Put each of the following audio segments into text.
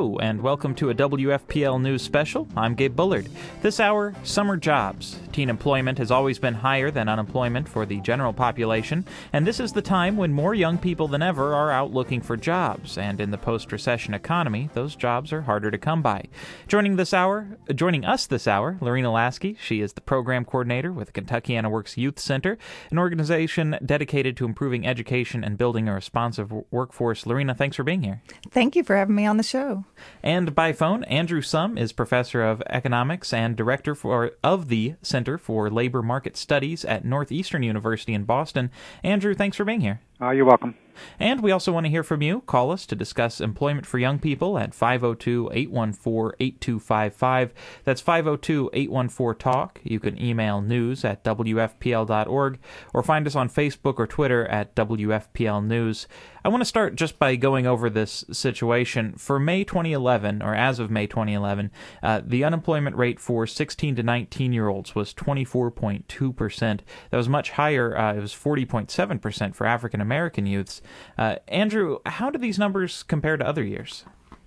Hello, and welcome to a WFPL News Special. I'm Gabe Bullard. This hour, summer jobs. Teen employment has always been higher than unemployment for the general population, and this is the time when more young people than ever are out looking for jobs, and in the post-recession economy, those jobs are harder to come by. Joining us this hour, Lorena Lasky. She is the program coordinator with Kentuckiana Works Youth Center, an organization dedicated to improving education and building a responsive workforce. Lorena, thanks for being here. Thank you for having me on the show. And by phone, Andrew Sum is professor of economics and director of the Center for Labor Market Studies at Northeastern University in Boston. Andrew, thanks for being here. You're welcome. And we also want to hear from you. Call us to discuss employment for young people at 502-814-8255. That's 502-814-TALK. You can email news@wfpl.org or find us on Facebook or Twitter at WFPL News. I want to start just by going over this situation. For May 2011, or as of May 2011, the unemployment rate for 16 to 19-year-olds was 24.2%. That was much higher. It was 40.7% for African American youths. Andrew, how do these numbers compare to other years?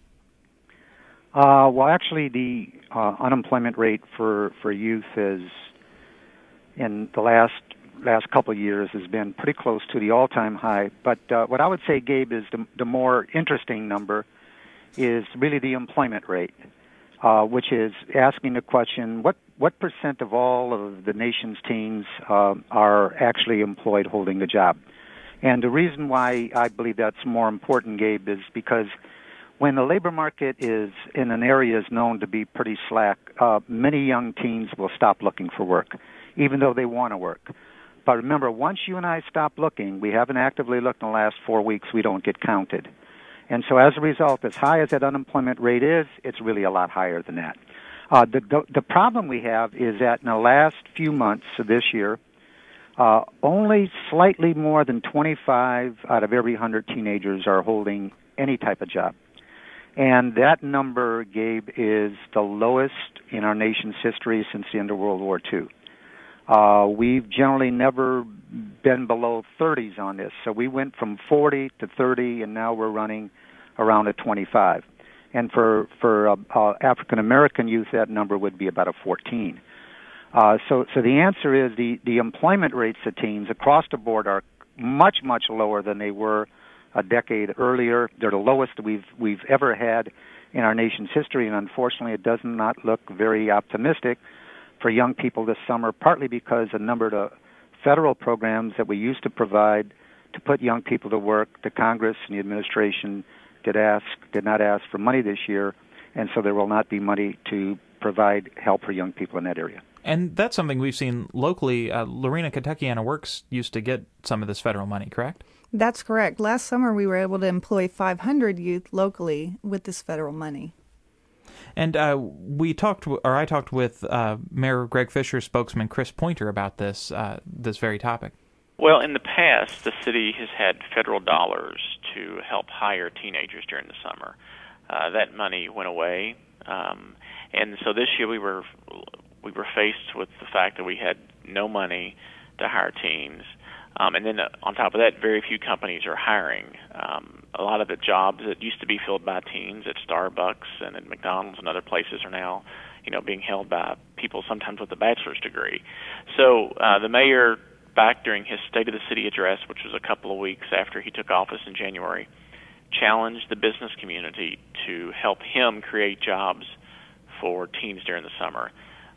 Well, actually, the unemployment rate for youth is, in the last couple of years, has been pretty close to the all-time high. But what I would say, Gabe, is the more interesting number is really the employment rate, which is asking the question, what percent of all of the nation's teens are actually employed holding a job? And the reason why I believe that's more important, Gabe, is because when the labor market is in an area is known to be pretty slack, many young teens will stop looking for work, even though they want to work. But remember, once you and I stop looking, we haven't actively looked in the last 4 weeks, we don't get counted. And so as a result, as high as that unemployment rate is, it's really a lot higher than that. The problem we have is that in the last few months of this year, only slightly more than 25 out of every 100 teenagers are holding any type of job. And that number, Gabe, is the lowest in our nation's history since the end of World War II. We've generally never been below 30s on this. So we went from 40 to 30, and now we're running around a 25. And for African American youth, that number would be about a 14. So the answer is the employment rates of teens across the board are much, much lower than they were a decade earlier. They're the lowest we've ever had in our nation's history, and unfortunately, it does not look very optimistic for young people this summer, partly because a number of the federal programs that we used to provide to put young people to work, the Congress and the administration did not ask for money this year, and so there will not be money to provide help for young people in that area. And that's something we've seen locally. Lorena, Kentuckiana Works used to get some of this federal money, correct? That's correct. Last summer, we were able to employ 500 youth locally with this federal money. And I talked with Mayor Greg Fisher spokesman Chris Pointer about this very topic. Well, in the past, the city has had federal dollars to help hire teenagers during the summer. That money went away, and so this year we were faced with the fact that we had no money to hire teens. And then on top of that, very few companies are hiring. A lot of the jobs that used to be filled by teens at Starbucks and at McDonald's and other places are now, being held by people sometimes with a bachelor's degree. So the mayor, back during his State of the City address, which was a couple of weeks after he took office in January, challenged the business community to help him create jobs for teens during the summer.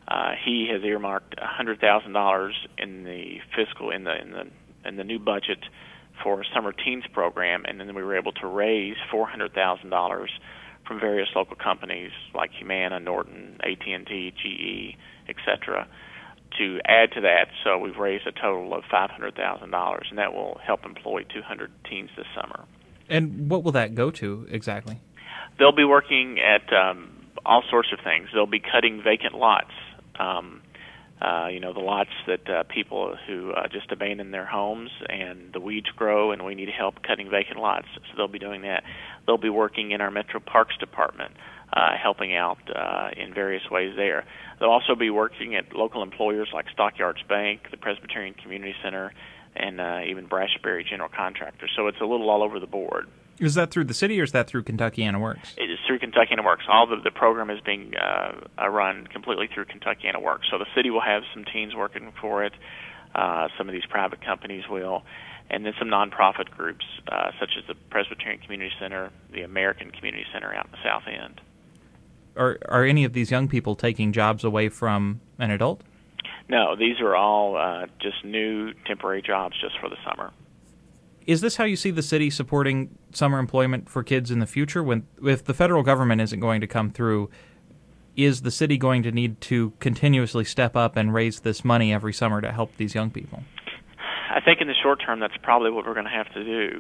He has earmarked $100,000 in the fiscal in the new budget for a summer teens program, and then we were able to raise $400,000 from various local companies like Humana, Norton, AT&T, GE, etc. to add to that. So we've raised a total of $500,000, and that will help employ 200 teens this summer. And what will that go to exactly? They'll be working at all sorts of things. They'll be cutting vacant lots. The lots that people who just abandon their homes and the weeds grow, and we need help cutting vacant lots. So they'll be doing that. They'll be working in our Metro Parks Department, helping out in various ways there. They'll also be working at local employers like Stockyards Bank, the Presbyterian Community Center, and even Brashberry General Contractors. So it's a little all over the board. Is that through the city, or is that through Kentuckiana Works? It is through Kentuckiana Works. All the program is being run completely through Kentuckiana Works. So the city will have some teens working for it. Some of these private companies will. And then some nonprofit groups, such as the Presbyterian Community Center, the American Community Center out in the South End. Are any of these young people taking jobs away from an adult? No, these are all just new temporary jobs just for the summer. Is this how you see the city supporting summer employment for kids in the future? If the federal government isn't going to come through, is the city going to need to continuously step up and raise this money every summer to help these young people? I think in the short term that's probably what we're going to have to do.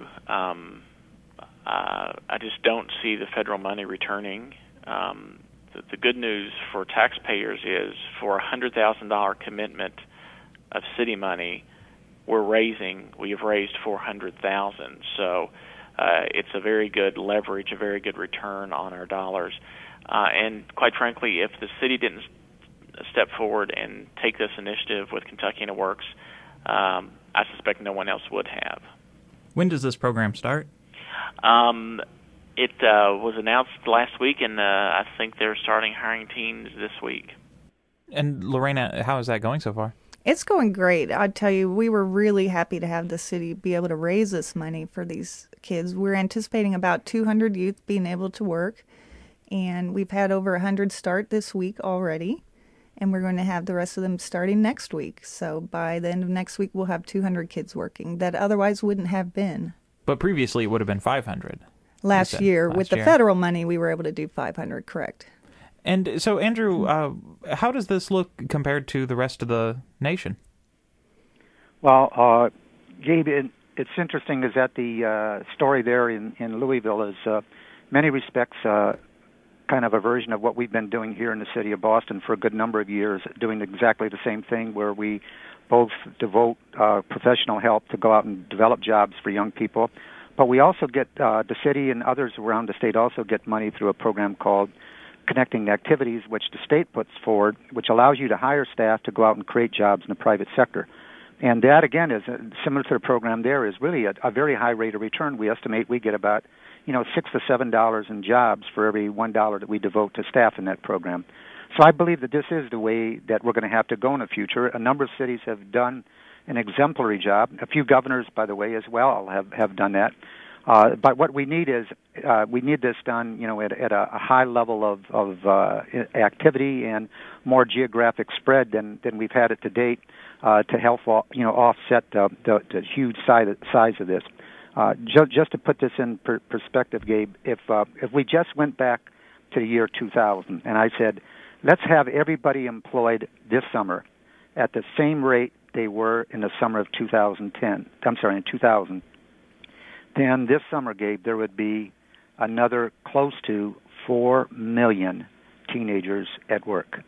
I just don't see the federal money returning. The good news for taxpayers is for a $100,000 commitment of city money, we have raised $400,000. So it's a very good leverage, a very good return on our dollars. And quite frankly, if the city didn't step forward and take this initiative with Kentuckiana Works, I suspect no one else would have. When does this program start? It was announced last week, and I think they're starting hiring teens this week. And Lorena, how is that going so far? It's going great. I'd tell you, we were really happy to have the city be able to raise this money for these kids. We're anticipating about 200 youth being able to work, and we've had over 100 start this week already, and we're going to have the rest of them starting next week. So by the end of next week, we'll have 200 kids working that otherwise wouldn't have been. But previously, it would have been 500. Last year. With the federal money, we were able to do 500, correct. And so, Andrew, how does this look compared to the rest of the nation? Well, Gabe, it's interesting is that the story there in Louisville is, many respects, kind of a version of what we've been doing here in the city of Boston for a good number of years, doing exactly the same thing, where we both devote professional help to go out and develop jobs for young people. But we also get, the city and others around the state also get money through a program called Connecting Activities, which the state puts forward, which allows you to hire staff to go out and create jobs in the private sector. And that, again, is similar to the program there, is really a very high rate of return. We estimate we get about, $6 to $7 in jobs for every $1 that we devote to staff in that program. So I believe that this is the way that we're going to have to go in the future. A number of cities have done an exemplary job. A few governors, by the way, as well have done that. But what we need is we need this done, at a high level of activity and more geographic spread than we've had it to date to help offset the huge size of this. Just to put this in perspective, Gabe, if we just went back to the year 2000 and I said, let's have everybody employed this summer at the same rate they were in the summer of 2010. In 2000. Then this summer, Gabe, there would be another close to 4 million teenagers at work.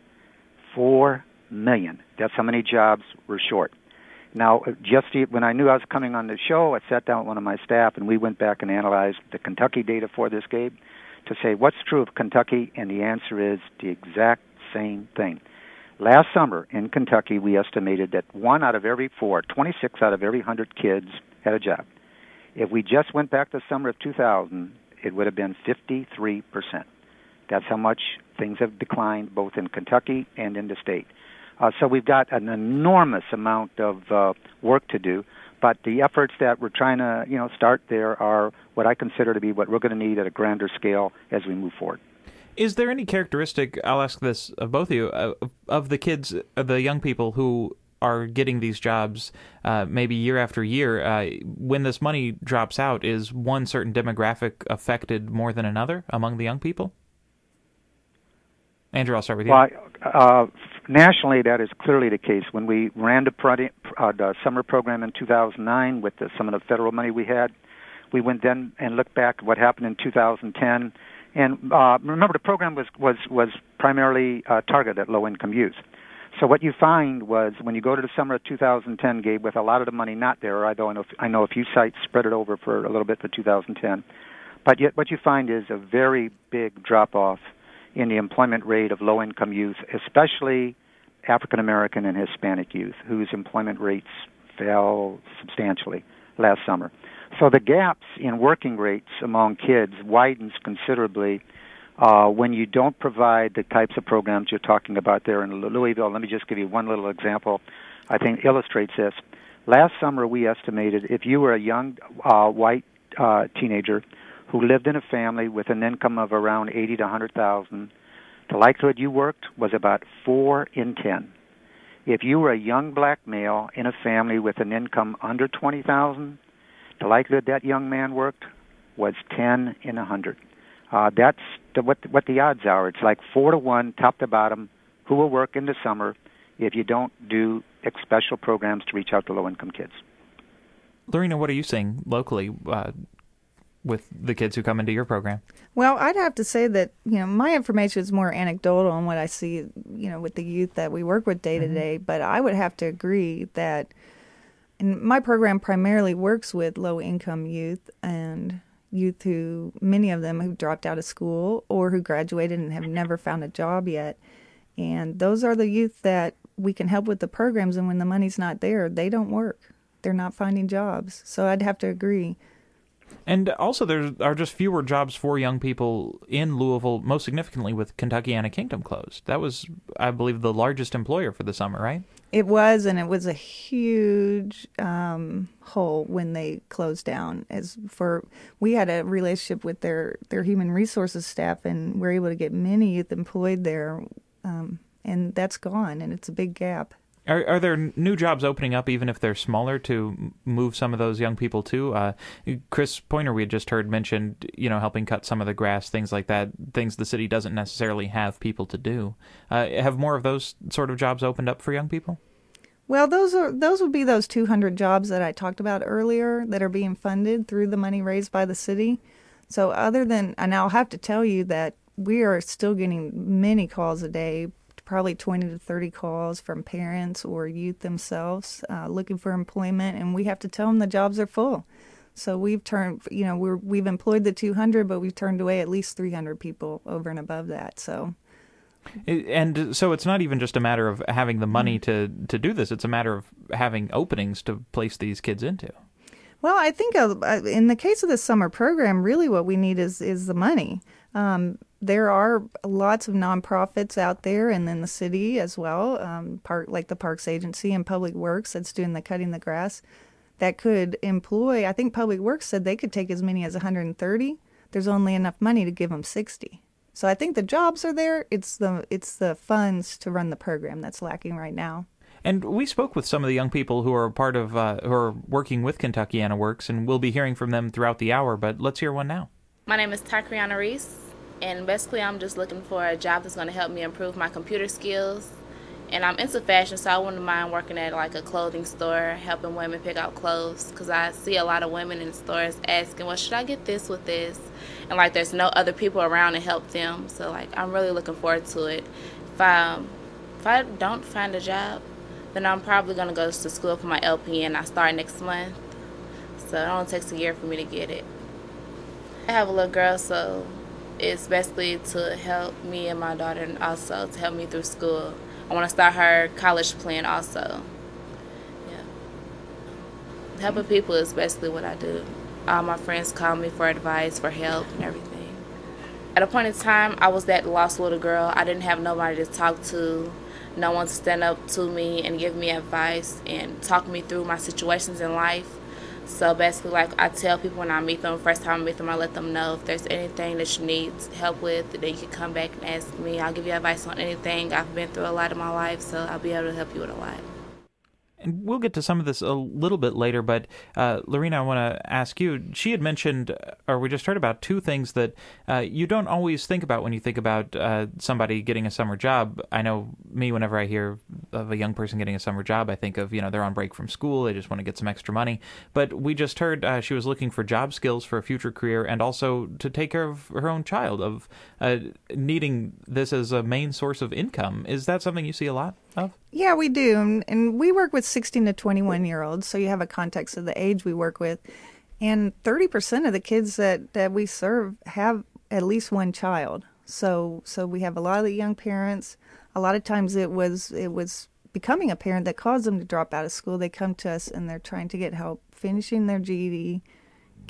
4 million. That's how many jobs we're short. Now, just when I knew I was coming on the show, I sat down with one of my staff, and we went back and analyzed the Kentucky data for this, Gabe, to say what's true of Kentucky, and the answer is the exact same thing. Last summer in Kentucky, we estimated that 1 out of every 4, 26 out of every 100 kids had a job. If we just went back to the summer of 2000, it would have been 53%. That's how much things have declined both in Kentucky and in the state. So we've got an enormous amount of work to do, but the efforts that we're trying to start there are what I consider to be what we're going to need at a grander scale as we move forward. Is there any characteristic, I'll ask this of both of you, of the kids, the young people who are getting these jobs maybe year after year, when this money drops out, is one certain demographic affected more than another among the young people? Andrew, I'll start with you. Well, nationally, that is clearly the case. When we ran the summer program in 2009 with some of the federal money we had, we went then and looked back at what happened in 2010. And remember, the program was primarily targeted at low-income youth. So what you find was when you go to the summer of 2010, Gabe, with a lot of the money not there, although I know a few sites spread it over for a little bit for 2010, but yet what you find is a very big drop-off in the employment rate of low-income youth, especially African-American and Hispanic youth, whose employment rates fell substantially last summer. So the gaps in working rates among kids widens considerably when you don't provide the types of programs you're talking about there in Louisville. Let me just give you one little example I think illustrates this. Last summer, we estimated if you were a young white teenager who lived in a family with an income of around 80 to 100,000, the likelihood you worked was about 4 in 10. If you were a young black male in a family with an income under 20,000, the likelihood that young man worked was 10 in 100. That's what the odds are. It's like 4 to 1, top to bottom, who will work in the summer if you don't do special programs to reach out to low-income kids. Lorena, what are you seeing locally with the kids who come into your program? Well, I'd have to say that, my information is more anecdotal on what I see, with the youth that we work with day to day, but I would have to agree that my program primarily works with low-income youth and youth who, many of them who dropped out of school or who graduated and have never found a job yet. And those are the youth that we can help with the programs, and when the money's not there, they don't work. They're not finding jobs. So I'd have to agree. And also there are just fewer jobs for young people in Louisville, most significantly with Kentuckiana Kingdom closed. That was, I believe, the largest employer for the summer, right? It was, and it was a huge hole when they closed down. We had a relationship with their human resources staff, and we're able to get many youth employed there, and that's gone, and it's a big gap. Are there new jobs opening up, even if they're smaller, to move some of those young people to? Chris Pointer, we had just heard mentioned, helping cut some of the grass, things like that, things the city doesn't necessarily have people to do. Have more of those sort of jobs opened up for young people? Well, those would be those 200 jobs that I talked about earlier that are being funded through the money raised by the city. So and I'll have to tell you that we are still getting many calls a day, probably 20 to 30 calls from parents or youth themselves looking for employment, and we have to tell them the jobs are full. So we've employed the 200, but we've turned away at least 300 people over and above that. So it's not even just a matter of having the money to do this. It's a matter of having openings to place these kids into. Well, I think in the case of the summer program, really what we need is the money. There are lots of nonprofits out there and in the city as well, like the Parks Agency and Public Works that's doing the cutting the grass, that could employ, I think Public Works said they could take as many as 130. There's only enough money to give them 60. So I think the jobs are there. It's the funds to run the program that's lacking right now. And we spoke with some of the young people who are part of, who are working with Kentuckiana Works, and we'll be hearing from them throughout the hour, but let's hear one now. My name is Tacriana Reese, and basically I'm just looking for a job that's going to help me improve my computer skills. And I'm into fashion, so I wouldn't mind working at like a clothing store, helping women pick out clothes, because I see a lot of women in stores asking, well, should I get this with this? And like there's no other people around to help them, so like I'm really looking forward to it. If I don't find a job, then I'm probably going to go to school for my LPN. I start next month, so it only takes a year for me to get it. I have a little girl, so it's basically to help me and my daughter, and also to help me through school. I want to start her college plan also. Yeah. Helping people is basically what I do. All my friends call me for advice, for help, and everything. At a point in time, I was that lost little girl. I didn't have nobody to talk to, no one to stand up to me and give me advice and talk me through my situations in life. So basically, like I tell people when I meet them, first time I meet them, I let them know if there's anything that you need help with, then you can come back and ask me. I'll give you advice on anything. I've been through a lot in my life, so I'll be able to help you with a lot. And we'll get to some of this a little bit later, but Lorena, I want to ask you, she had mentioned, or we just heard about two things that you don't always think about when you think about somebody getting a summer job. I know me, whenever I hear of a young person getting a summer job, I think of, they're on break from school, they just want to get some extra money. But we just heard she was looking for job skills for a future career and also to take care of her own child, of needing this as a main source of income. Is that something you see a lot of? Yeah, we do. And we work with 16 to 21-year-olds, so you have a context of the age we work with. And 30% of the kids that we serve have at least one child. So we have a lot of the young parents. A lot of times it was becoming a parent that caused them to drop out of school. They come to us and they're trying to get help finishing their GED,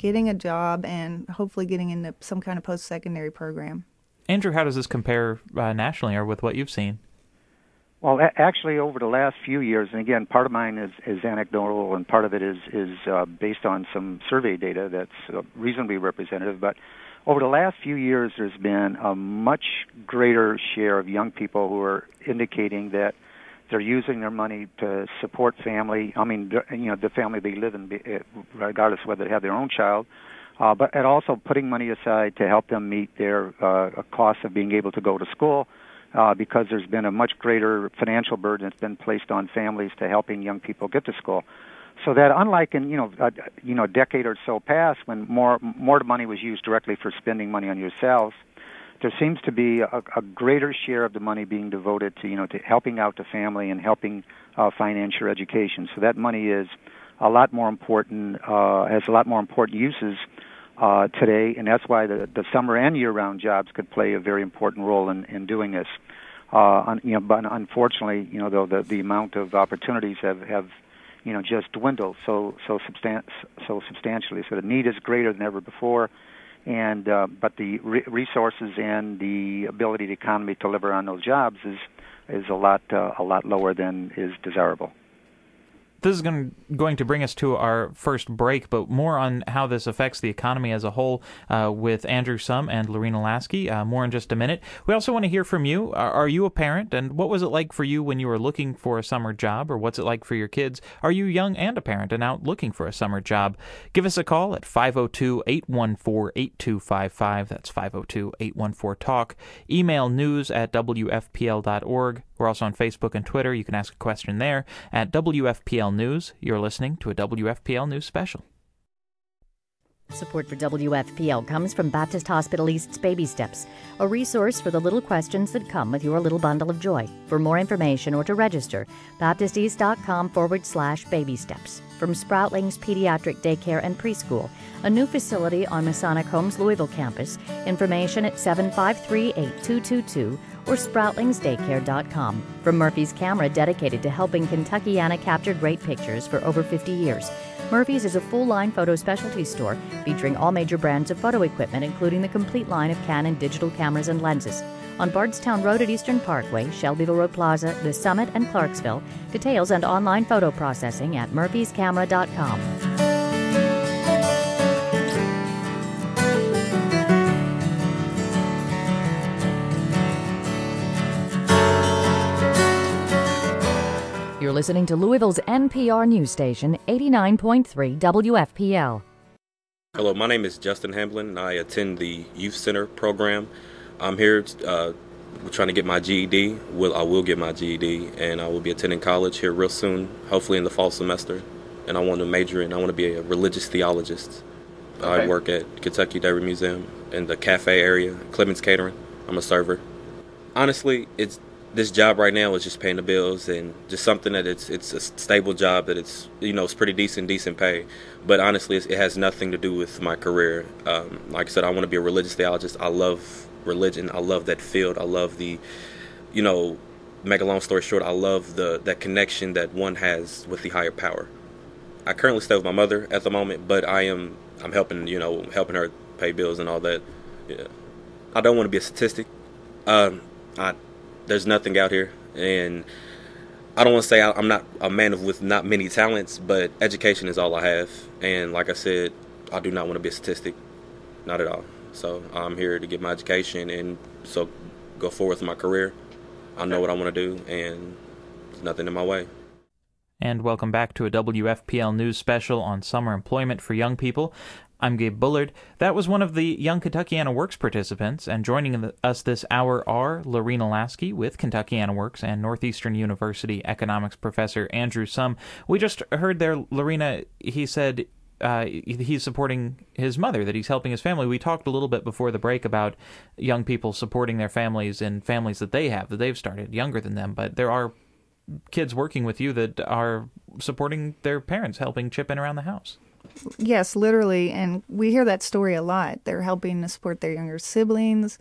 getting a job and hopefully getting into some kind of post-secondary program. Andrew, how does this compare nationally or with what you've seen? Well, actually, over the last few years, and again, part of mine is anecdotal, and part of it is based on some survey data that's reasonably representative. But over the last few years, there's been a much greater share of young people who are indicating that they're using their money to support family. I mean, the family they live in, regardless of whether they have their own child, but and also putting money aside to help them meet their costs of being able to go to school. Because there's been a much greater financial burden that's been placed on families to helping young people get to school. So that unlike in a decade or so past when more money was used directly for spending money on yourselves, there seems to be a greater share of the money being devoted to to helping out the family and helping finance your education. So that money is a lot more important, has a lot more important uses today, and that's why the summer and year-round jobs could play a very important role in doing this. But unfortunately, though the amount of opportunities have just dwindled so substantially. So the need is greater than ever before, and but the resources and the ability of the economy to deliver on those jobs is a lot lower than is desirable. This is going to bring us to our first break, but more on how this affects the economy as a whole with Andrew Sum and Lorena Lasky. More in just a minute. We also want to hear from you. Are you a parent, and what was it like for you when you were looking for a summer job, or what's it like for your kids? Are you young and a parent and out looking for a summer job? Give us a call at 502-814-8255. That's 502-814-TALK. Email news@wfpl.org. We're also on Facebook and Twitter. You can ask a question there at WFPL News. You're listening to a WFPL News special. Support for WFPL comes from Baptist Hospital East's Baby Steps, a resource for the little questions that come with your little bundle of joy. For more information or to register, baptisteast.com/baby steps. From Sproutlings Pediatric Daycare and Preschool, a new facility on Masonic Home's Louisville campus. Information at 753-8222 or SproutlingsDaycare.com. From Murphy's Camera, dedicated to helping Kentuckiana capture great pictures for over 50 years. Murphy's is a full-line photo specialty store featuring all major brands of photo equipment, including the complete line of Canon digital cameras and lenses. On Bardstown Road at Eastern Parkway, Shelbyville Road Plaza, The Summit, and Clarksville. Details and online photo processing at murphyscamera.com. You're listening to Louisville's NPR news station, 89.3 WFPL. Hello, my name is Justin Hamblin. I attend the Youth Center program. I'm here trying to get my GED. I will get my GED, and I will be attending college here real soon, hopefully in the fall semester. And I want to major in, I want to be a religious theologist. Okay. I work at Kentucky Dairy Museum in the cafe area, Clemens Catering. I'm a server. Honestly, this job right now is just paying the bills and just something that it's a stable job that it's pretty decent pay. But honestly, it has nothing to do with my career. Like I said, I want to be a religious theologist. I love religion. I love that field. I love the, make a long story short, I love that connection that one has with the higher power. I currently stay with my mother at the moment, but I'm helping her pay bills and all that. Yeah. I don't want to be a statistic. There's nothing out here, and I don't want to say I'm not a man with not many talents, but education is all I have. And like I said, I do not want to be a statistic, not at all. So I'm here to get my education and so go forward with my career. I know what I want to do, and there's nothing in my way. And welcome back to a WFPL News special on summer employment for young people. I'm Gabe Bullard. That was one of the Young Kentuckiana Works participants, and joining us this hour are Lorena Lasky with Kentuckiana Works and Northeastern University economics professor Andrew Sum. We just heard there, Lorena, he said he's supporting his mother, that he's helping his family. We talked a little bit before the break about young people supporting their families and families that they've started younger than them, but there are kids working with you that are supporting their parents, helping chip in around the house. Yes, literally, and we hear that story a lot. They're helping to support their younger siblings.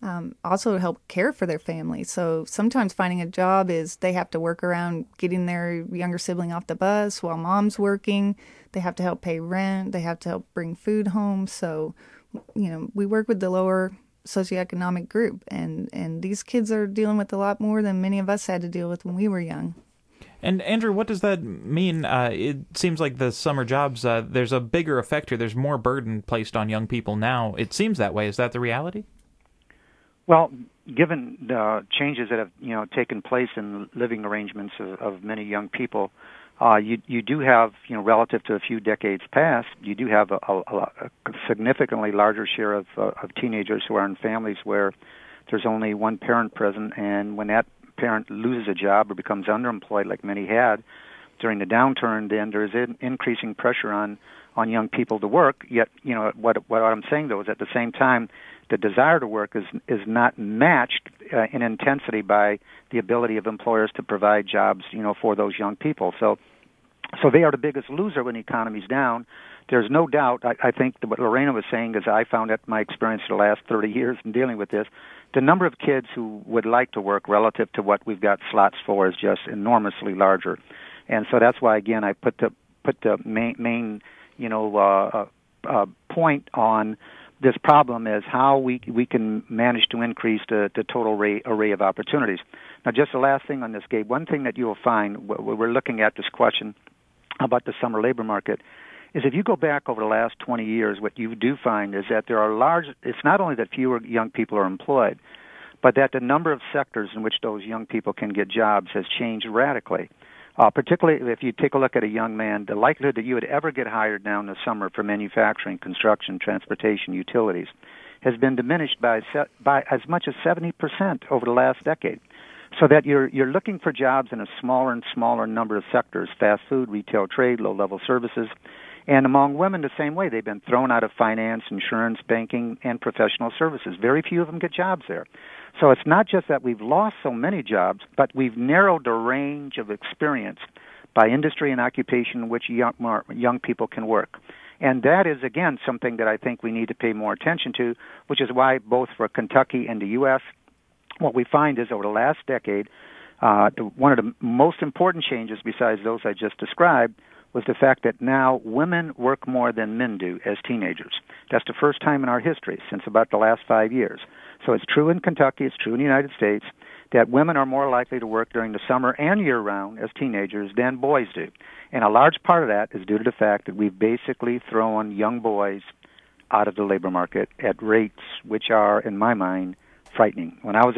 also help care for their family. So sometimes finding a job is they have to work around getting their younger sibling off the bus while mom's working. They have to help pay rent. They have to help bring food home. So, we work with the lower socioeconomic group, and these kids are dealing with a lot more than many of us had to deal with when we were young. And Andrew, what does that mean? It seems like the summer jobs, there's a bigger effect here. There's more burden placed on young people now. It seems that way. Is that the reality? Well, given the changes that have taken place in living arrangements of many young people, you do have, relative to a few decades past, you do have a significantly larger share of teenagers who are in families where there's only one parent present, and when that parent loses a job or becomes underemployed, like many had during the downturn, then there's increasing pressure on young people to work. Yet, what I'm saying though is at the same time, the desire to work is not matched in intensity by the ability of employers to provide jobs, for those young people. So they are the biggest loser when the economy's down. There's no doubt. I think that what Lorena was saying is I found that my experience for the last 30 years in dealing with this, the number of kids who would like to work relative to what we've got slots for is just enormously larger. And so that's why, again, I put the main point on this problem is how we can manage to increase the total array of opportunities. Now, just the last thing on this, Gabe, one thing that you will find when we're looking at this question about the summer labor market is if you go back over the last 20 years, what you do find is that there are it's not only that fewer young people are employed, but that the number of sectors in which those young people can get jobs has changed radically. Particularly if you take a look at a young man, the likelihood that you would ever get hired now in the summer for manufacturing, construction, transportation, utilities has been diminished by as much as 70% over the last decade. So that you're looking for jobs in a smaller and smaller number of sectors: fast food, retail, trade, low-level services. And among women, the same way. They've been thrown out of finance, insurance, banking, and professional services. Very few of them get jobs there. So it's not just that we've lost so many jobs, but we've narrowed the range of experience by industry and occupation in which young people can work. And that is, again, something that I think we need to pay more attention to, which is why both for Kentucky and the U.S., what we find is over the last decade, one of the most important changes besides those I just described was the fact that now women work more than men do as teenagers. That's the first time in our history since about the last 5 years. So it's true in Kentucky, it's true in the United States, that women are more likely to work during the summer and year-round as teenagers than boys do. And a large part of that is due to the fact that we've basically thrown young boys out of the labor market at rates which are, in my mind, frightening. When I was a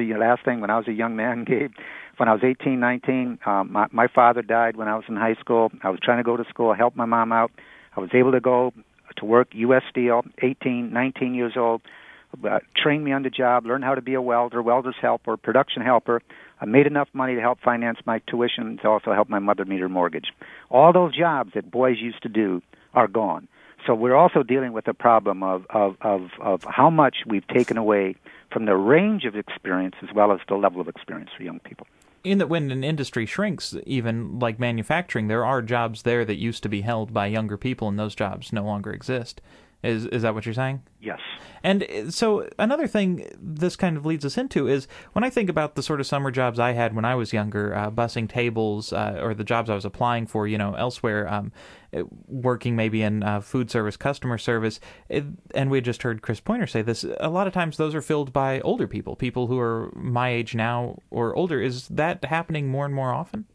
young man, Gabe, when I was 18, 19, my father died when I was in high school. I was trying to go to school, help my mom out. I was able to go to work U.S. Steel, 18, 19 years old, trained me on the job, learned how to be a welder, welder's helper, production helper. I made enough money to help finance my tuition to also help my mother meet her mortgage. All those jobs that boys used to do are gone. So we're also dealing with the problem of how much we've taken away from the range of experience as well as the level of experience for young people. In that when an industry shrinks, even like manufacturing, there are jobs there that used to be held by younger people, and those jobs no longer exist. Is that what you're saying? Yes. And so another thing this kind of leads us into is when I think about the sort of summer jobs I had when I was younger, bussing tables, or the jobs I was applying for, elsewhere, working maybe in food service, customer service, and we had just heard Chris Pointer say this, a lot of times those are filled by older people who are my age now or older. Is that happening more and more often?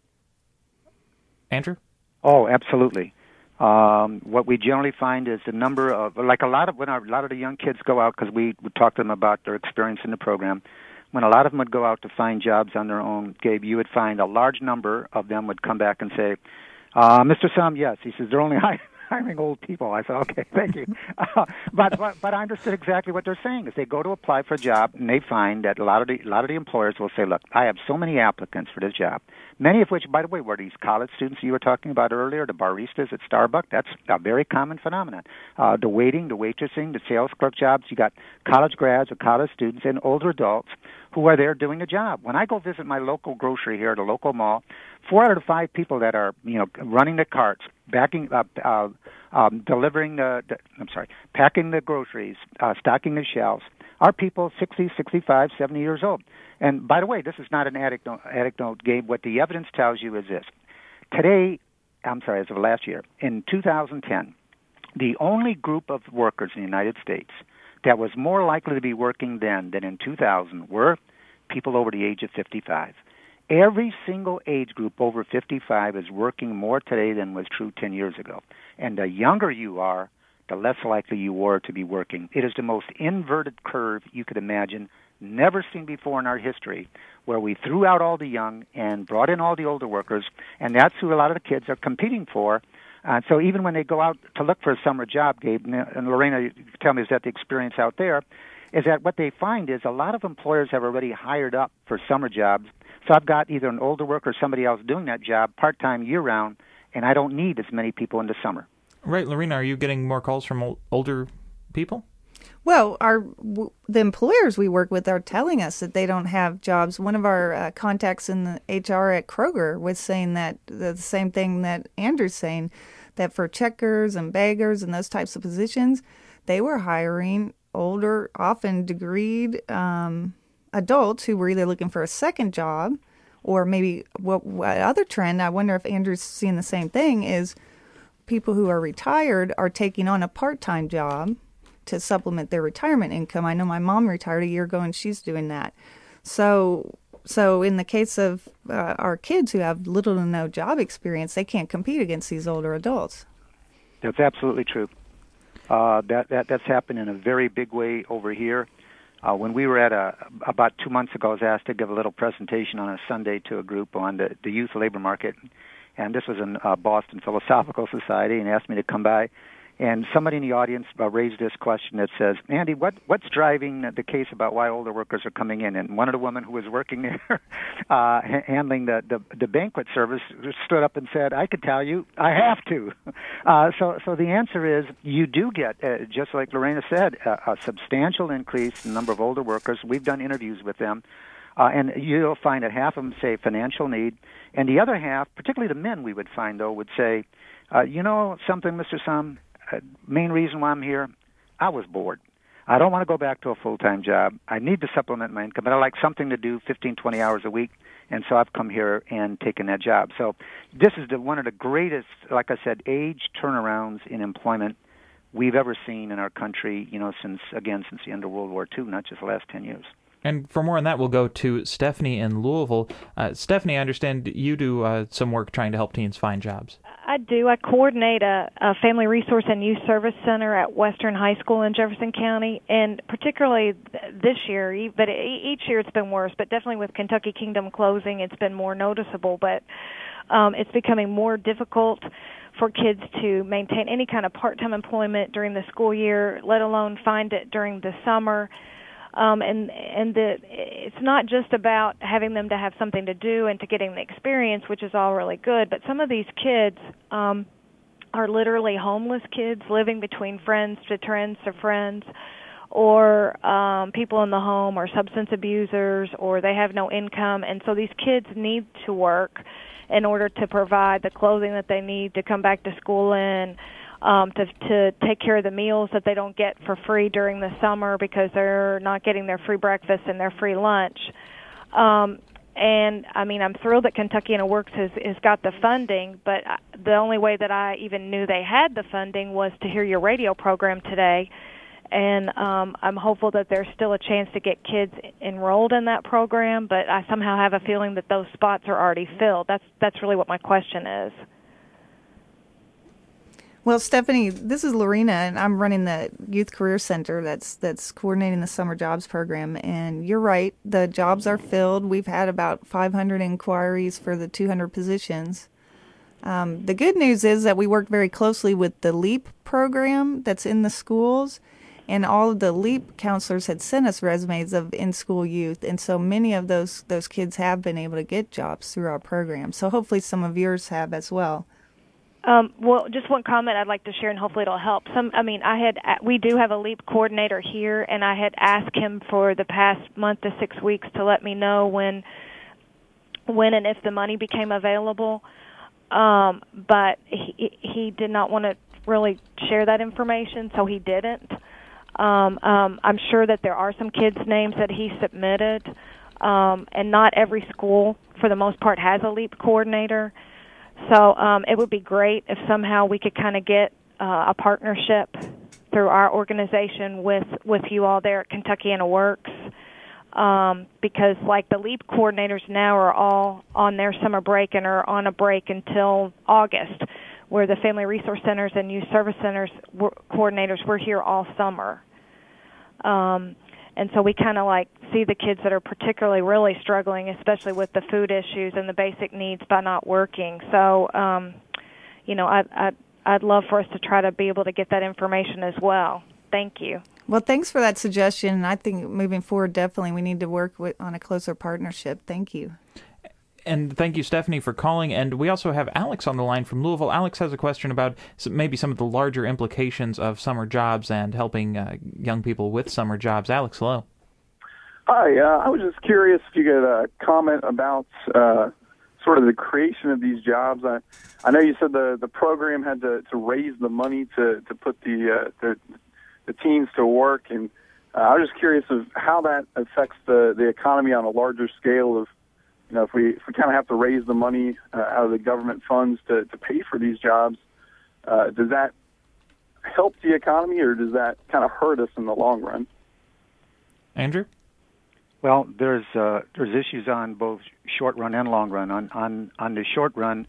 Andrew? Oh, absolutely. What we generally find is the number of, when a lot of the young kids go out, because we would talk to them about their experience in the program, when a lot of them would go out to find jobs on their own, Gabe, you would find a large number of them would come back and say, Mr. Sum, yes. He says, they're only hiring old people. I said, okay, thank you. But I understood exactly what they're saying. Is they go to apply for a job, and they find that a lot of the employers will say, look, I have so many applicants for this job, many of which, by the way, were these college students you were talking about earlier, the baristas at Starbucks. That's a very common phenomenon. The waiting, the waitressing, the sales clerk jobs, you got college grads or college students and older adults who are there doing a job. When I go visit my local grocery here at a local mall, 4 out of 5 people that are, running the carts, packing the groceries, stocking the shelves, are people 60, 65, 70 years old. And by the way, this is not an anecdote, Gabe. What the evidence tells you is this. Today, as of last year, in 2010, the only group of workers in the United States that was more likely to be working then than in 2000 were people over the age of 55. Every single age group over 55 is working more today than was true 10 years ago. And the younger you are, the less likely you were to be working. It is the most inverted curve you could imagine, never seen before in our history, where we threw out all the young and brought in all the older workers, and that's who a lot of the kids are competing for. So even when they go out to look for a summer job, Gabe, and Lorena, you tell me, is that the experience out there, is that what they find is a lot of employers have already hired up for summer jobs. So I've got either an older worker or somebody else doing that job part-time year-round, and I don't need as many people in the summer. Right, Lorena, are you getting more calls from older people? Well, the employers we work with are telling us that they don't have jobs. One of our contacts in the HR at Kroger was saying that the same thing that Andrew's saying, that for checkers and baggers and those types of positions, they were hiring older, often degreed adults who were either looking for a second job or maybe what other trend, I wonder if Andrew's seeing the same thing, is people who are retired are taking on a part-time job to supplement their retirement income. I know my mom retired a year ago and she's doing that. So in the case of our kids who have little to no job experience, they can't compete against these older adults. That's absolutely true. That's happened in a very big way over here. When we were at about 2 months ago, I was asked to give a little presentation on a Sunday to a group on the youth labor market. And this was in Boston Philosophical Society, and asked me to come by. And somebody in the audience raised this question that says, Andy, what's driving the case about why older workers are coming in? And one of the women who was working there handling the banquet service stood up and said, I could tell you, I have to. So the answer is you do get, just like Lorena said, a substantial increase in the number of older workers. We've done interviews with them. And you'll find that half of them say financial need, and the other half, particularly the men we would find, though, would say, you know something, Mr. Sum, main reason why I'm here, I was bored. I don't want to go back to a full-time job. I need to supplement my income, but I like something to do 15, 20 hours a week, and so I've come here and taken that job. So this is one of the greatest, like I said, age turnarounds in employment we've ever seen in our country, since the end of World War II, not just the last 10 years. And for more on that, we'll go to Stephanie in Louisville. Stephanie, I understand you do some work trying to help teens find jobs. I do. I coordinate a Family Resource and Youth Service Center at Western High School in Jefferson County, and particularly this year, but each year it's been worse, but definitely with Kentucky Kingdom closing, it's been more noticeable, but it's becoming more difficult for kids to maintain any kind of part-time employment during the school year, let alone find it during the summer. It's not just about having them to have something to do and to getting the experience, which is all really good, but some of these kids are literally homeless kids living between friends to friends, or people in the home, or substance abusers, or they have no income, and so these kids need to work in order to provide the clothing that they need to come back to school in, to take care of the meals that they don't get for free during the summer because they're not getting their free breakfast and their free lunch. And, I'm thrilled that Kentucky Works has got the funding, but the only way that I even knew they had the funding was to hear your radio program today. And I'm hopeful that there's still a chance to get kids enrolled in that program, but I somehow have a feeling that those spots are already filled. That's really what my question is. Well, Stephanie, this is Lorena, and I'm running the Youth Career Center that's coordinating the summer jobs program. And you're right, the jobs are filled. We've had about 500 inquiries for the 200 positions. The good news is that we work very closely with the LEAP program that's in the schools, and all of the LEAP counselors had sent us resumes of in-school youth, and so many of those kids have been able to get jobs through our program. So hopefully some of yours have as well. Well, just one comment I'd like to share, and hopefully it'll help. We do have a LEAP coordinator here, and I had asked him for the past month to 6 weeks to let me know when and if the money became available. But he did not want to really share that information, so he didn't. I'm sure that there are some kids' names that he submitted, and not every school, for the most part, has a LEAP coordinator. So it would be great if somehow we could kind of get a partnership through our organization with you all there at Kentuckiana Works, because like the LEAP coordinators now are all on their summer break and are on a break until August, where the Family Resource Centers and Youth Service Centers coordinators were here all summer. And so we kind of like see the kids that are particularly really struggling, especially with the food issues and the basic needs by not working. So, I'd love for us to try to be able to get that information as well. Thank you. Well, thanks for that suggestion. I think moving forward, definitely we need to work on a closer partnership. Thank you. And thank you, Stephanie, for calling. And we also have Alex on the line from Louisville. Alex has a question about maybe some of the larger implications of summer jobs and helping young people with summer jobs. Alex, hello. Hi. I was just curious if you could comment about sort of the creation of these jobs. I know you said the program had to raise the money to put the teens to work, and I was just curious of how that affects the economy on a larger scale of, if we kind of have to raise the money out of the government funds to pay for these jobs, does that help the economy, or does that kind of hurt us in the long run? Andrew? Well, there's issues on both short run and long run. On the short run,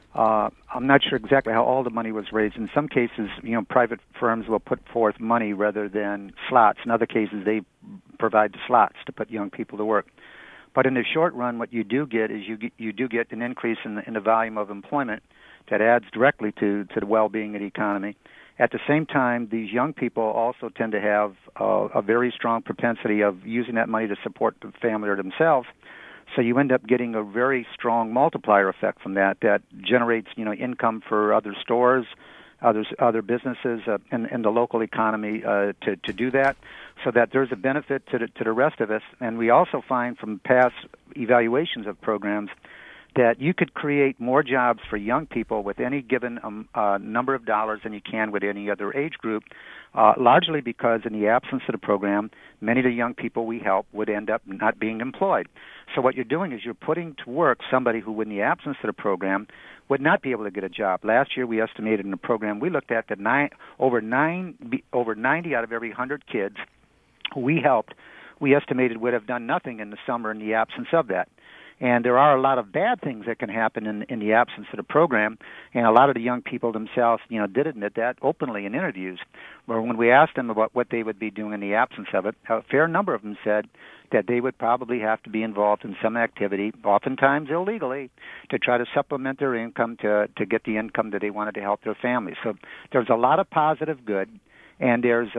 I'm not sure exactly how all the money was raised. In some cases, private firms will put forth money rather than slots. In other cases, they provide the slots to put young people to work. But in the short run, what you do get is you do get an increase in the volume of employment that adds directly to the well-being of the economy. At the same time, these young people also tend to have a very strong propensity of using that money to support the family or themselves. So you end up getting a very strong multiplier effect from that generates income for other stores, other businesses in the local economy to do that, so that there's a benefit to the rest of us. And we also find from past evaluations of programs that you could create more jobs for young people with any given number of dollars than you can with any other age group, largely because in the absence of the program, many of the young people we help would end up not being employed. So what you're doing is you're putting to work somebody who, in the absence of the program, would not be able to get a job. Last year, we estimated in the program we looked at that over 90 out of every 100 kids who we helped, we estimated would have done nothing in the summer in the absence of that. And there are a lot of bad things that can happen in the absence of the program, and a lot of the young people themselves, did admit that openly in interviews, where when we asked them about what they would be doing in the absence of it, a fair number of them said that they would probably have to be involved in some activity, oftentimes illegally, to try to supplement their income to get the income that they wanted to help their families. So there's a lot of positive good, and there's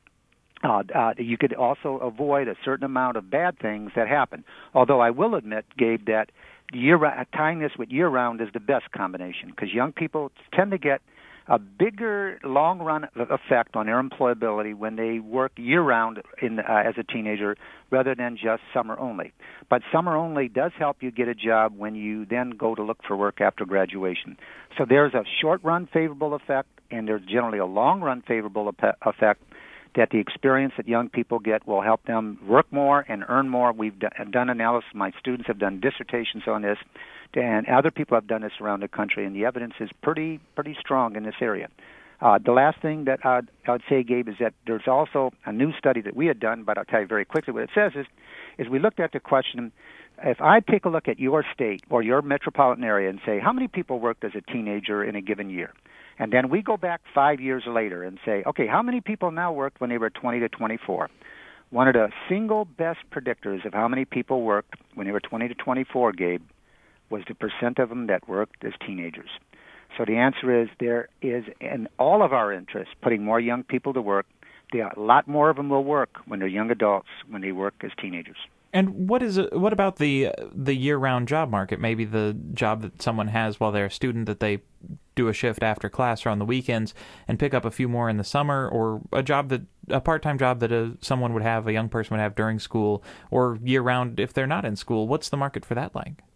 you could also avoid a certain amount of bad things that happen. Although I will admit, Gabe, that tying this with year-round is the best combination, because young people tend to get a bigger long-run effect on their employability when they work year-round as a teenager rather than just summer only. But summer only does help you get a job when you then go to look for work after graduation. So there's a short-run favorable effect, and there's generally a long-run favorable effect that the experience that young people get will help them work more and earn more. We've done analysis. My students have done dissertations on this, and other people have done this around the country, and the evidence is pretty strong in this area. The last thing that I would say, Gabe, is that there's also a new study that we had done, but I'll tell you very quickly what it says is we looked at the question, if I take a look at your state or your metropolitan area and say, how many people worked as a teenager in a given year? And then we go back 5 years later and say, okay, how many people now worked when they were 20 to 24? One of the single best predictors of how many people worked when they were 20 to 24, Gabe, was the percent of them that worked as teenagers. So the answer is there is in all of our interests putting more young people to work. A lot more of them will work when they're young adults when they work as teenagers. And what about the year-round job market? Maybe the job that someone has while they're a student, that they do a shift after class or on the weekends and pick up a few more in the summer, or a part-time job that someone would have, a young person would have during school, or year-round if they're not in school. What's the market for that like?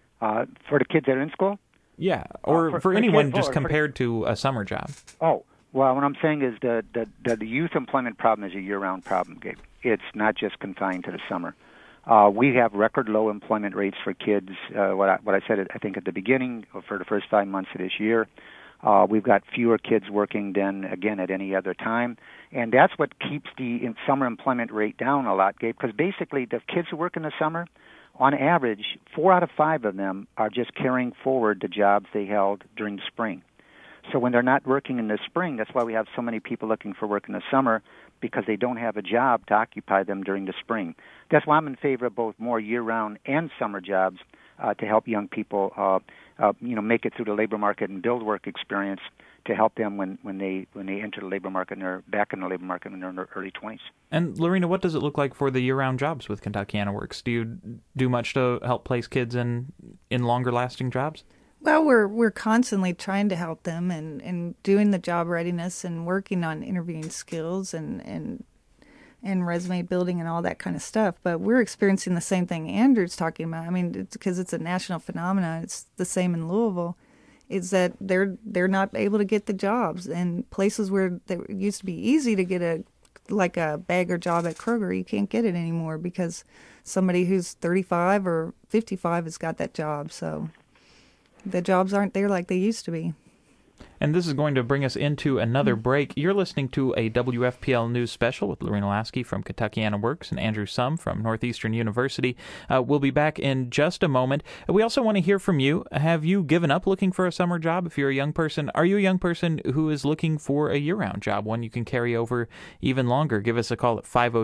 For the kids that are in school? Yeah, or for anyone just compared to a summer job. Oh, Well, what I'm saying is that the youth employment problem is a year-round problem, Gabe. It's not just confined to the summer. We have record low employment rates for kids. What I said, I think, at the beginning, for the first 5 months of this year. We've got fewer kids working than, again, at any other time. And that's what keeps the summer employment rate down a lot, Gabe, because basically the kids who work in the summer, on average, 4 out of 5 of them are just carrying forward the jobs they held during the spring. So when they're not working in the spring, that's why we have so many people looking for work in the summer, because they don't have a job to occupy them during the spring. That's why I'm in favor of both more year-round and summer jobs to help young people, make it through the labor market and build work experience to help them when they enter the labor market and they're back in the labor market when they're in their early 20s. And Lorena, what does it look like for the year-round jobs with Kentuckiana Works? Do you do much to help place kids in longer-lasting jobs? Well, we're constantly trying to help them and doing the job readiness and working on interviewing skills and resume building and all that kind of stuff. But we're experiencing the same thing Andrew's talking about. I mean, it's because it's a national phenomenon. It's the same in Louisville. Is that they're not able to get the jobs, and places where it used to be easy to get a bagger job at Kroger, you can't get it anymore because somebody who's 35 or 55 has got that job. So the jobs aren't there like they used to be. And this is going to bring us into another break. You're listening to a WFPL News Special with Lorena Lasky from Kentuckiana Works and Andrew Sum from Northeastern University. We'll be back in just a moment. We also want to hear from you. Have you given up looking for a summer job? If you're a young person, are you a young person who is looking for a year-round job, one you can carry over even longer? Give us a call at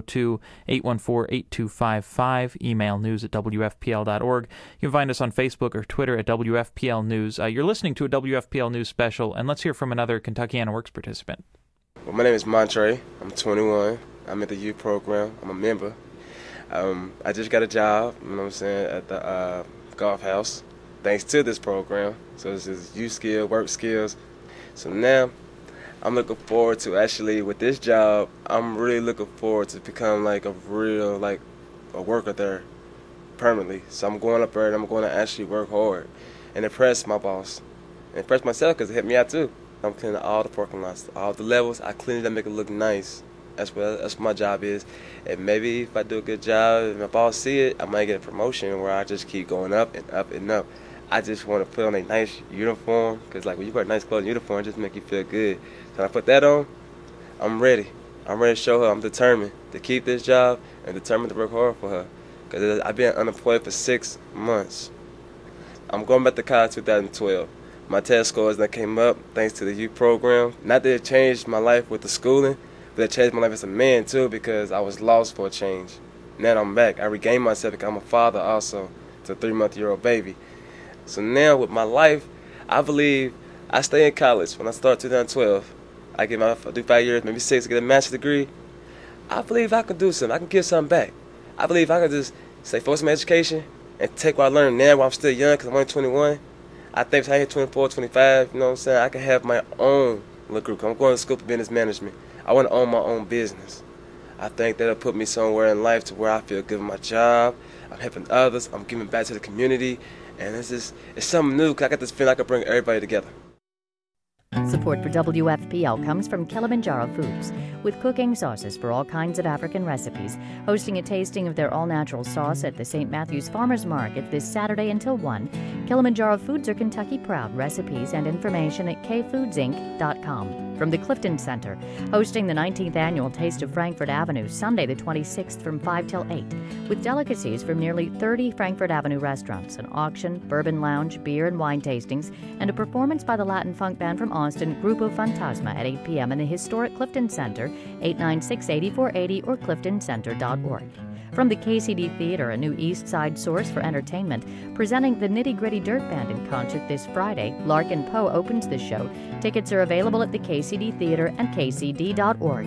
502-814-8255. Email news@wfpl.org. You can find us on Facebook or Twitter at WFPL News. You're listening to a WFPL News Special, and let's hear from another Kentuckiana Works participant. Well, my name is Montre. I'm 21. I'm at the youth program. I'm a member. I just got a job, you know what I'm saying, at the golf house, thanks to this program. So this is youth skill, work skills. So now I'm looking forward to actually, with this job, I'm really looking forward to become like a real, like a worker there permanently. So I'm going up there and I'm going to actually work hard and impress my boss. And impress myself because it helped me out too. I'm cleaning all the parking lots, all the levels. I clean it and make it look nice. That's what my job is. And maybe if I do a good job and my boss see it, I might get a promotion where I just keep going up and up and up. I just want to put on a nice uniform because like when you wear a nice clothing uniform, it just make you feel good. So when I put that on, I'm ready. I'm ready to show her I'm determined to keep this job and determined to work hard for her. Because I've been unemployed for 6 months. I'm going back to college in 2012. My test scores that came up thanks to the youth program. Not that it changed my life with the schooling, but it changed my life as a man too because I was lost for a change. Now I'm back. I regained myself because I'm a father also to a 3-month-old baby. So now with my life, I believe I stay in college when I start 2012. I do 5 years, maybe 6 to get a master's degree. I believe I can do something. I can give something back. I believe I can just stay focused on my education and take what I learned now while I'm still young because I'm only 21. I think if I hit 24, 25, you know what I'm saying, I can have my own little group. I'm going to school for business management. I want to own my own business. I think that'll put me somewhere in life to where I feel good with my job. I'm helping others. I'm giving back to the community. And it's something new because I got this feeling I can bring everybody together. Support for WFPL comes from Kilimanjaro Foods, with cooking sauces for all kinds of African recipes, hosting a tasting of their all-natural sauce at the St. Matthew's Farmers Market this Saturday until 1. Kilimanjaro Foods are Kentucky proud. Recipes and information at kfoodsinc.com. From the Clifton Center, hosting the 19th annual Taste of Frankfort Avenue, Sunday the 26th from 5 till 8, with delicacies from nearly 30 Frankfort Avenue restaurants, an auction, bourbon lounge, beer and wine tastings, and a performance by the Latin funk band from Austin, Grupo Fantasma, at 8 p.m. in the historic Clifton Center, 896-8480 or cliftoncenter.org. From the KCD Theater, a new East Side source for entertainment, presenting the Nitty Gritty Dirt Band in concert this Friday, Larkin Poe opens the show. Tickets are available at the KCD Theater and kcd.org.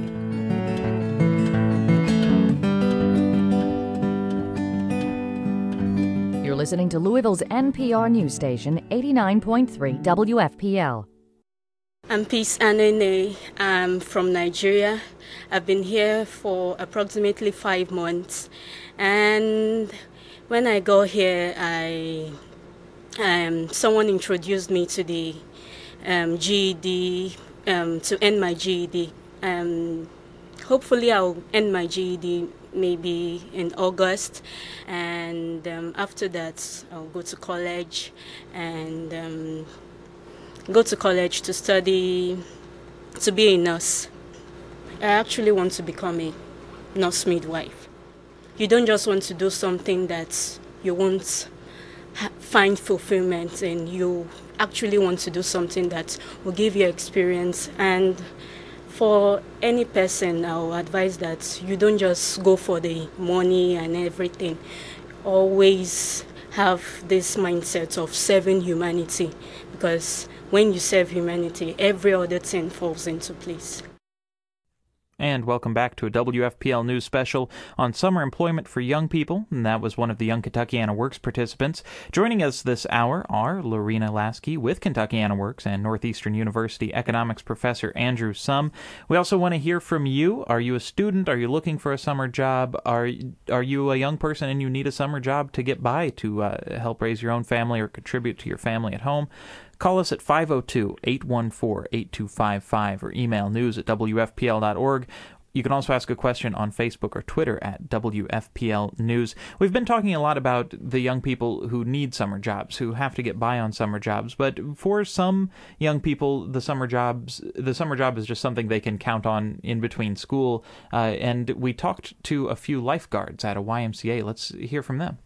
You're listening to Louisville's NPR news station, 89.3 WFPL. I'm Peace Anene. I'm from Nigeria. I've been here for approximately 5 months. And when I got here, someone introduced me to the GED to end my GED. Hopefully, I'll end my GED maybe in August, and after that, I'll go to college and to study to be a nurse. I actually want to become a nurse midwife. You don't just want to do something that you won't find fulfillment in. You actually want to do something that will give you experience. And for any person, I'll advise that you don't just go for the money and everything. Always have this mindset of serving humanity, because when you serve humanity, every other thing falls into place. And welcome back to a WFPL News special on summer employment for young people, and that was one of the Young Kentuckiana Works participants. Joining us this hour are Lorena Lasky with Kentuckiana Works and Northeastern University economics professor Andrew Sum. We also want to hear from you. Are you a student? Are you looking for a summer job? Are you a young person and you need a summer job to get by, to help raise your own family or contribute to your family at home? Call us at 502-814-8255 or email news@wfpl.org. You can also ask a question on Facebook or Twitter at WFPL News. We've been talking a lot about the young people who need summer jobs, who have to get by on summer jobs. But for some young people, the summer job is just something they can count on in between school. And we talked to a few lifeguards at a YMCA. Let's hear from them.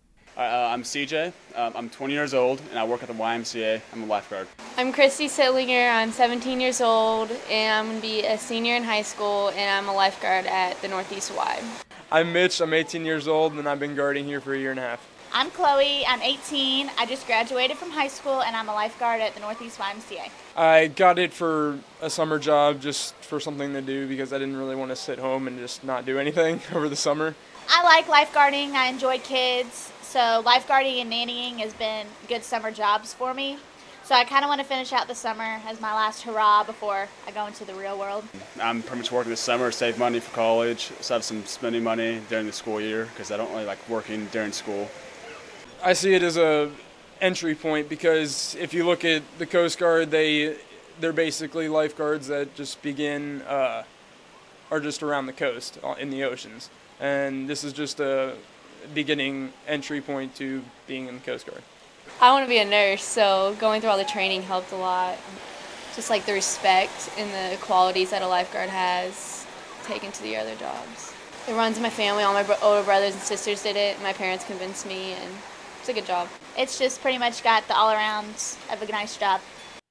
I'm CJ. I'm 20 years old, and I work at the YMCA. I'm a lifeguard. I'm Christy Sitlinger. I'm 17 years old, and I'm going to be a senior in high school, and I'm a lifeguard at the Northeast Y. I'm Mitch. I'm 18 years old, and I've been guarding here for a year and a half. I'm Chloe. I'm 18. I just graduated from high school, and I'm a lifeguard at the Northeast YMCA. I got it for a summer job, just for something to do, because I didn't really want to sit home and just not do anything over the summer. I like lifeguarding. I enjoy kids. So lifeguarding and nannying has been good summer jobs for me. So I kind of want to finish out the summer as my last hurrah before I go into the real world. I'm pretty much working this summer, save money for college, so I have some spending money during the school year because I don't really like working during school. I see it as a entry point because if you look at the Coast Guard, they're basically lifeguards that just begin are just around the coast in the oceans. And this is just a beginning entry point to being in the Coast Guard. I want to be a nurse, so going through all the training helped a lot. Just like the respect and the qualities that a lifeguard has taken to the other jobs. It runs in my family. All my older brothers and sisters did it. My parents convinced me, and it's a good job. It's just pretty much got the all-around of a nice job.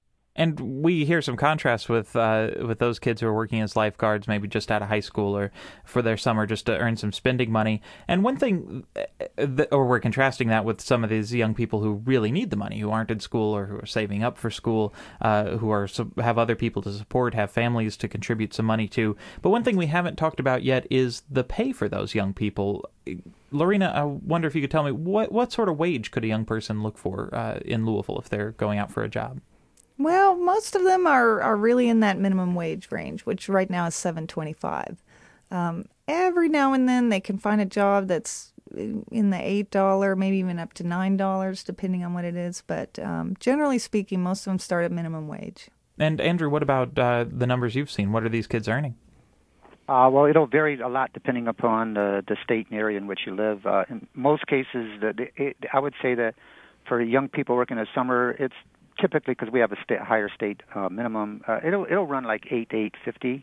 And we hear some contrast with those kids who are working as lifeguards, maybe just out of high school or for their summer just to earn some spending money. And one thing, or we're contrasting that with some of these young people who really need the money, who aren't in school or who are saving up for school, who have other people to support, have families to contribute some money to. But one thing we haven't talked about yet is the pay for those young people. Lorena, I wonder if you could tell me what sort of wage could a young person look for in Louisville if they're going out for a job? Well, most of them are really in that minimum wage range, which right now is $7.25. Every now and then they can find a job that's in the $8, maybe even up to $9, depending on what it is. But generally speaking, most of them start at minimum wage. And Andrew, what about the numbers you've seen? What are these kids earning? Well, it'll vary a lot depending upon the state and area in which you live. In most cases, I would say that for young people working in the summer, it's typically, because we have a higher state minimum, it'll run like $8.50,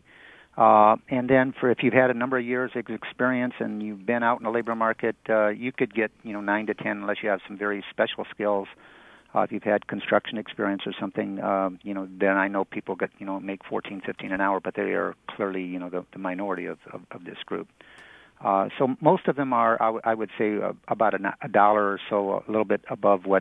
and then if you've had a number of years of experience and you've been out in the labor market, you could get $9 to $10 unless you have some very special skills. If you've had construction experience or something, then I know people make $14, $15 an hour, but they are clearly the minority of this group. So most of them are, I would say, about $1 or so, a little bit above what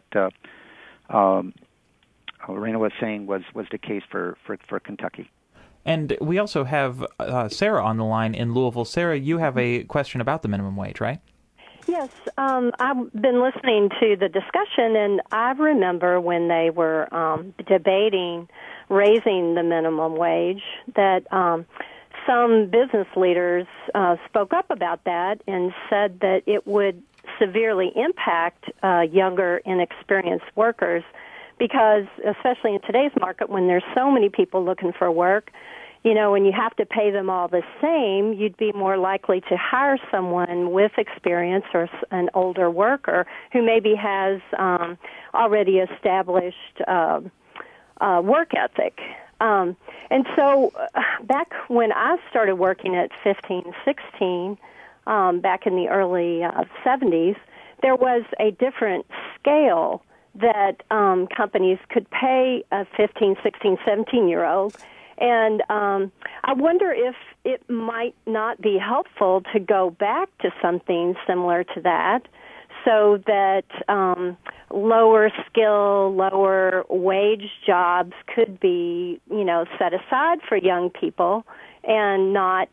Lorena was saying was the case for Kentucky. And we also have Sarah on the line in Louisville. Sarah, you have a question about the minimum wage, right? Yes, I've been listening to the discussion, and I remember when they were debating raising the minimum wage that some business leaders spoke up about that and said that it would severely impact younger, inexperienced workers because especially in today's market when there's so many people looking for work, you know, and you have to pay them all the same, you'd be more likely to hire someone with experience or an older worker who maybe has already established work ethic. And so back when I started working at 15, 16, back in the early 70s, there was a different scale that companies could pay a 15, 16, 17-year-old. And I wonder if it might not be helpful to go back to something similar to that so that lower skill, lower wage jobs could be, you know, set aside for young people and not,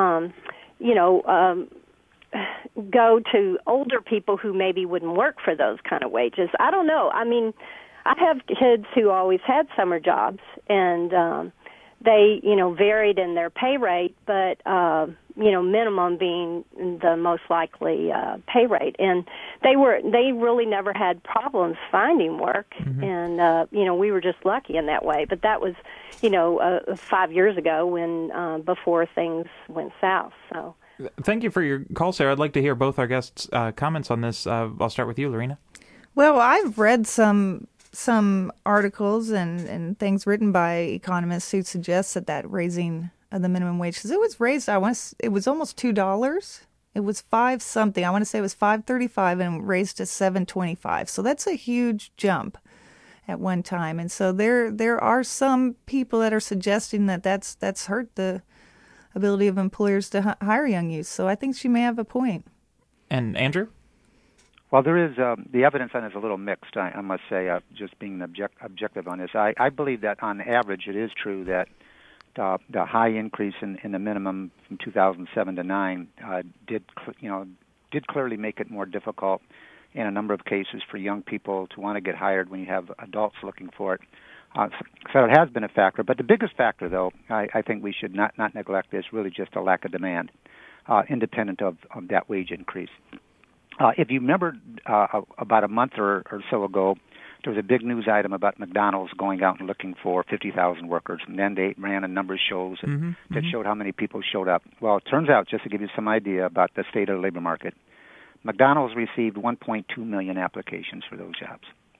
go to older people who maybe wouldn't work for those kind of wages. I don't know. I mean, I have kids who always had summer jobs, and they, you know, varied in their pay rate, but, minimum being the most likely pay rate. And they really never had problems finding work, and, we were just lucky in that way. But that was, 5 years ago when before things went south, so... Thank you for your call, Sarah. I'd like to hear both our guests' comments on this. I'll start with you, Lorena. Well, I've read some articles and things written by economists who suggest that raising of the minimum wage, because it was raised, it was almost $2. It was $5 something. I want to say it was $5.35 and raised to $7.25. So that's a huge jump at one time. And so there are some people that are suggesting that's hurt the ability of employers to hire young youth. So I think she may have a point. And Andrew? Well, there is the evidence on it is a little mixed, I must say, just being objective on this. I believe that on average it is true that the high increase in the minimum from 2007 to 9 did clearly make it more difficult in a number of cases for young people to want to get hired when you have adults looking for it. So it has been a factor. But the biggest factor, though, I think we should not neglect, is really just a lack of demand, independent of that wage increase. If you remember about a month or so ago, there was a big news item about McDonald's going out and looking for 50,000 workers, and then they ran a number of shows that showed how many people showed up. Well, it turns out, just to give you some idea about the state of the labor market, McDonald's received 1.2 million applications for those jobs.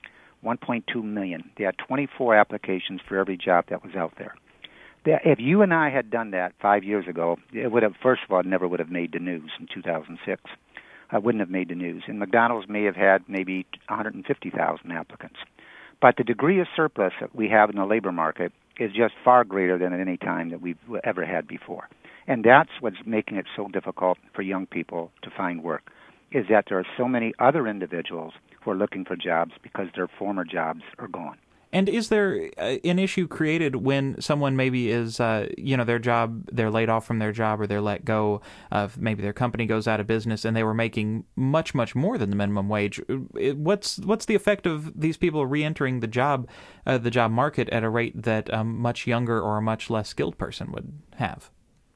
1.2 million. They had 24 applications for every job that was out there. If you and I had done that 5 years ago, it would have, first of all, never would have made the news in 2006. I wouldn't have made the news. And McDonald's may have had maybe 150,000 applicants. But the degree of surplus that we have in the labor market is just far greater than at any time that we've ever had before. And that's what's making it so difficult for young people to find work, is that there are so many other individuals who are looking for jobs because their former jobs are gone. And is there an issue created when someone maybe is, their job, they're laid off from their job or they're let go of, maybe their company goes out of business and they were making much, much more than the minimum wage? What's the effect of these people re-entering the job market at a rate that a much younger or a much less skilled person would have?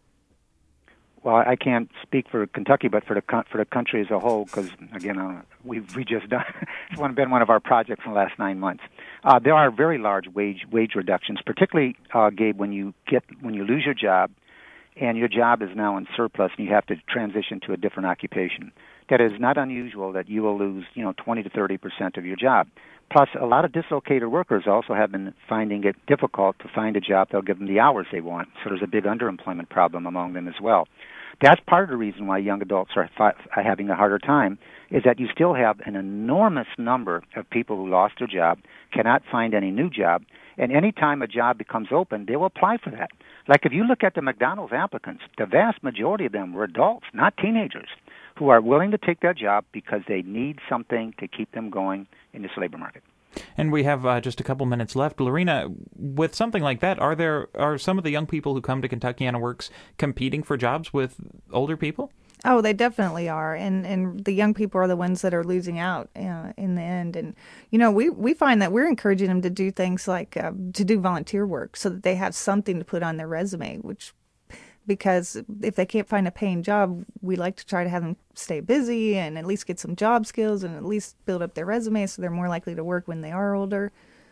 Well, I can't speak for Kentucky, but for the country as a whole, because again, we just done. It's been one of our projects in the last 9 months. There are very large wage reductions, particularly, Gabe, when you lose your job, and your job is now in surplus, and you have to transition to a different occupation. That is not unusual that you will lose, 20 to 30% of your job. Plus, a lot of dislocated workers also have been finding it difficult to find a job that'll give them the hours they want. So there's a big underemployment problem among them as well. That's part of the reason why young adults are having a harder time, is that you still have an enormous number of people who lost their job, cannot find any new job, and any time a job becomes open, they will apply for that. Like if you look at the McDonald's applicants, the vast majority of them were adults, not teenagers, who are willing to take that job because they need something to keep them going in this labor market. And we have just a couple minutes left. Lorena, with something like that, are some of the young people who come to Kentuckiana Works competing for jobs with older people? Oh, they definitely are, and the young people are the ones that are losing out in the end. And we find that we're encouraging them to do things like to do volunteer work so that they have something to put on their resume, because if they can't find a paying job, we like to try to have them stay busy and at least get some job skills and at least build up their resume so they're more likely to work when they are older.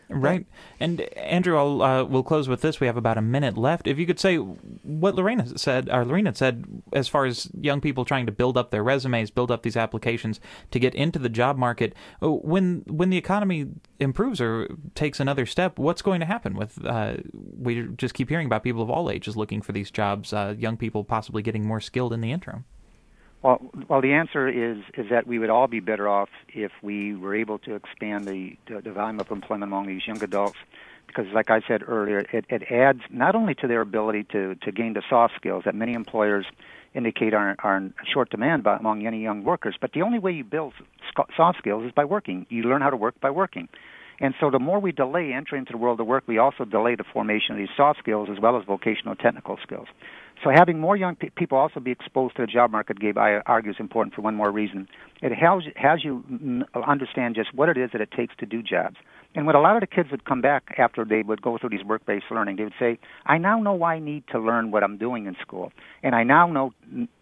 Right. And Andrew, we'll close with this. We have about a minute left. If you could say what Lorena said as far as young people trying to build up their resumes, build up these applications to get into the job market, when the economy improves or takes another step, what's going to happen with, we just keep hearing about people of all ages looking for these jobs, young people possibly getting more skilled in the interim? Well, the answer is that we would all be better off if we were able to expand the volume of employment among these young adults, because, like I said earlier, it adds not only to their ability to gain the soft skills that many employers indicate are in short demand among any young workers, but the only way you build soft skills is by working. You learn how to work by working. And so the more we delay entering into the world of work, we also delay the formation of these soft skills as well as vocational technical skills. So having more young people also be exposed to the job market, Gabe, I argue, is important for one more reason. It has you understand just what it is that it takes to do jobs. And when a lot of the kids would come back after they would go through these work-based learning, they would say, I now know why I need to learn what I'm doing in school. And I now know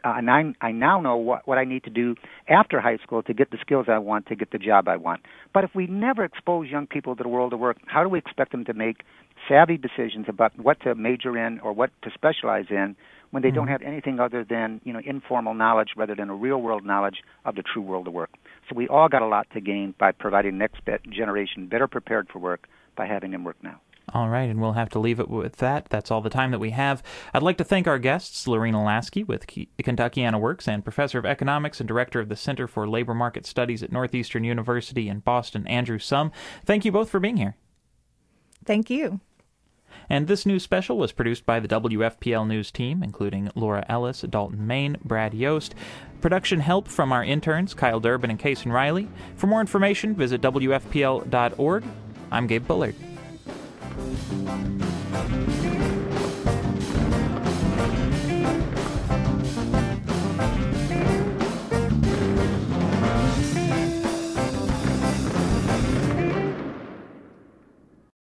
what I need to do after high school to get the skills I want, to get the job I want. But if we never expose young people to the world of work, how do we expect them to make savvy decisions about what to major in or what to specialize in when they don't have anything other than informal knowledge rather than a real-world knowledge of the true world of work? So we all got a lot to gain by providing the next generation better prepared for work by having them work now. All right, and we'll have to leave it with that. That's all the time that we have. I'd like to thank our guests, Lorena Lasky with Kentuckiana Works and Professor of Economics and Director of the Center for Labor Market Studies at Northeastern University in Boston, Andrew Summ. Thank you both for being here. Thank you. And this news special was produced by the WFPL News team, including Laura Ellis, Dalton Main, Brad Yost. Production help from our interns, Kyle Durbin and Kason Riley. For more information, visit WFPL.org. I'm Gabe Bullard.